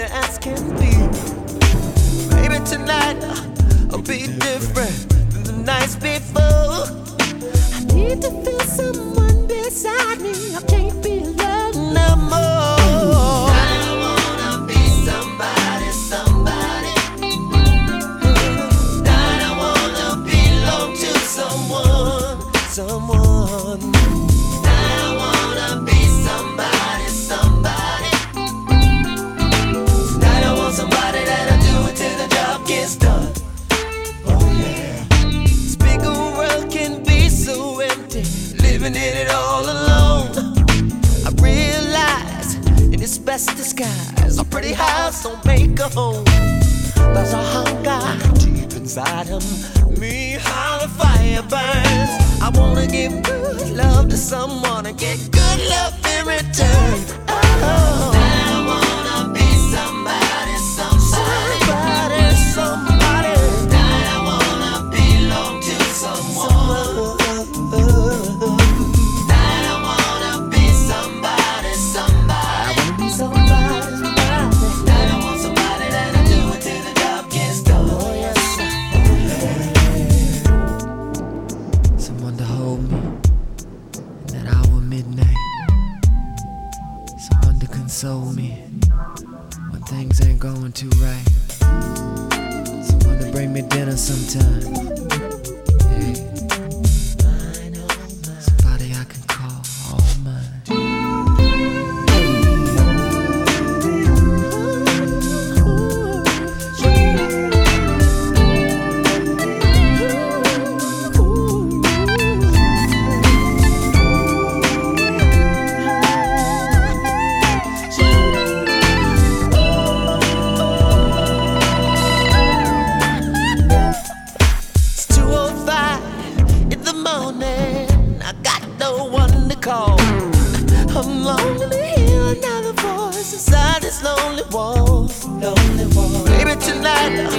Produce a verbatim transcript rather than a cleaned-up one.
clear as can be. Maybe tonight I'll be different than the nights before. I need to feel someone beside me. I can't be alone no more. I wanna be somebody, somebody. I wanna belong to someone, someone. I wanna be somebody, somebody. Tonight I want somebody that'll do it till the job gets done. Oh yeah. This big old world can be so empty, living in it all alone. I realize in its best disguise, a pretty house don't make a home. There's a hunger deep inside of me, how the fire burns. I wanna give good love to someone and get good love in return. Oh, I wanna be somebody, somebody, somebody, somebody. I wanna belong to someone. I wanna be somebody, somebody. I wanna be somebody, somebody. I want somebody that'll do it till the job gets done. Oh yes. Someone to hold me in that hour midnight. Someone to console me when things ain't going too right. Someone to bring me dinner sometime. Yeah. Somebody I can call all mine. It's two oh five in the morning. I got no one to call. I'm longing to hear another voice inside this lonely wall. Lonely wall. Maybe tonight